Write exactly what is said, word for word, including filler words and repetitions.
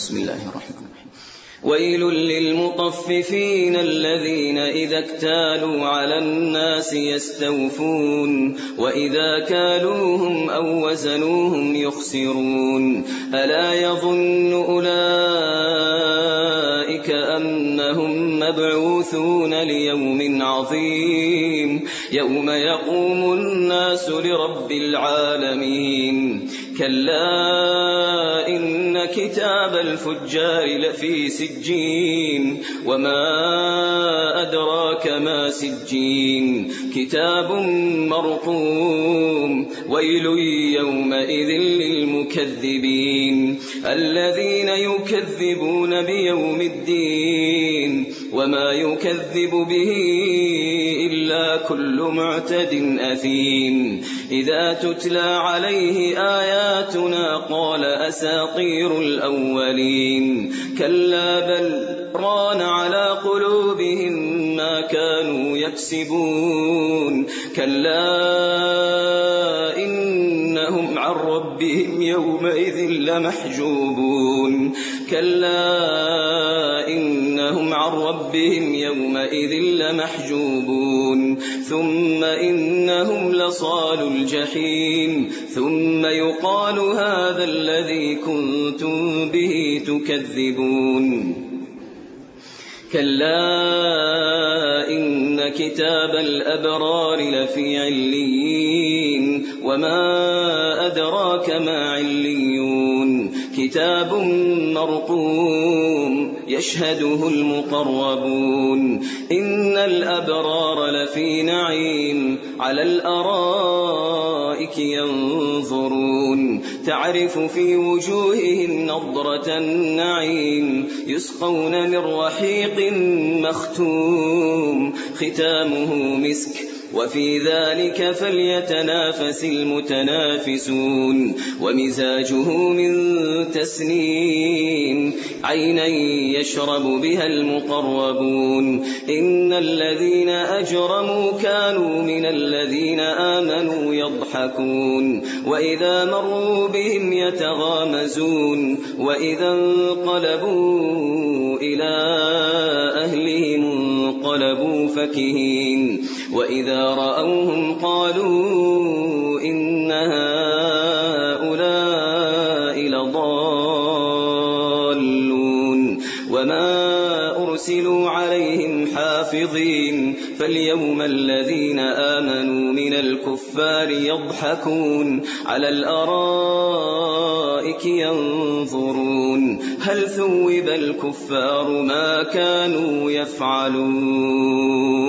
بسم الله الرحمن الرحيم. ويل للمطففين الذين إذا اكتالوا على الناس يستوفون وإذا كالوهم أو وزنوهم يخسرون ألا يظن أولئك أنهم مبعوثون ليوم عظيم يوم يقوم الناس لرب العالمين كلا إن كتاب الفجار لفي سجين وما أدراك ما سجين كتاب مرقوم ويل يومئذ للمكذبين الذين يكذبون بيوم الدين وما يكذب به إلا كل معتد أثيم إذا تتلى عليه آياتنا قال أساطير الأولين كلا بل ران على قلوبهم ما كانوا يكسبون كلا إنهم عن ربهم يومئذ لمحجوبون كلا إنهم عن ربهم يومئذ لمحجوبون ثم إنهم لصالو الجحيم ثم يقال هذا الذي كنتم به تكذبون كلا إن كتاب الأبرار لفي عليين وما أدراك ما عليون كتاب مرقوم يشهده المقربون إن الأبرار لفي نعيم على الأرائك ينظرون تعرف في وجوههم نضرة النعيم يسقون من رحيق مختوم ختامه مسك وفي ذلك فليتنافس المتنافسون ومزاجه من تسنيم عينا يشرب بها المقربون إن الذين أجرموا كانوا من الذين آمنوا يضحكون وإذا مروا بهم يتغامزون وإذا انقلبوا إلى أهلهم انقلبوا فكهين وإذا رأوهم قالوا إن هؤلاء لضالون وما أرسلوا عليهم حافظين فاليوم الذين آمنوا من الكفار يضحكون على الأرائك ينظرون هل ثوب الكفار ما كانوا يفعلون.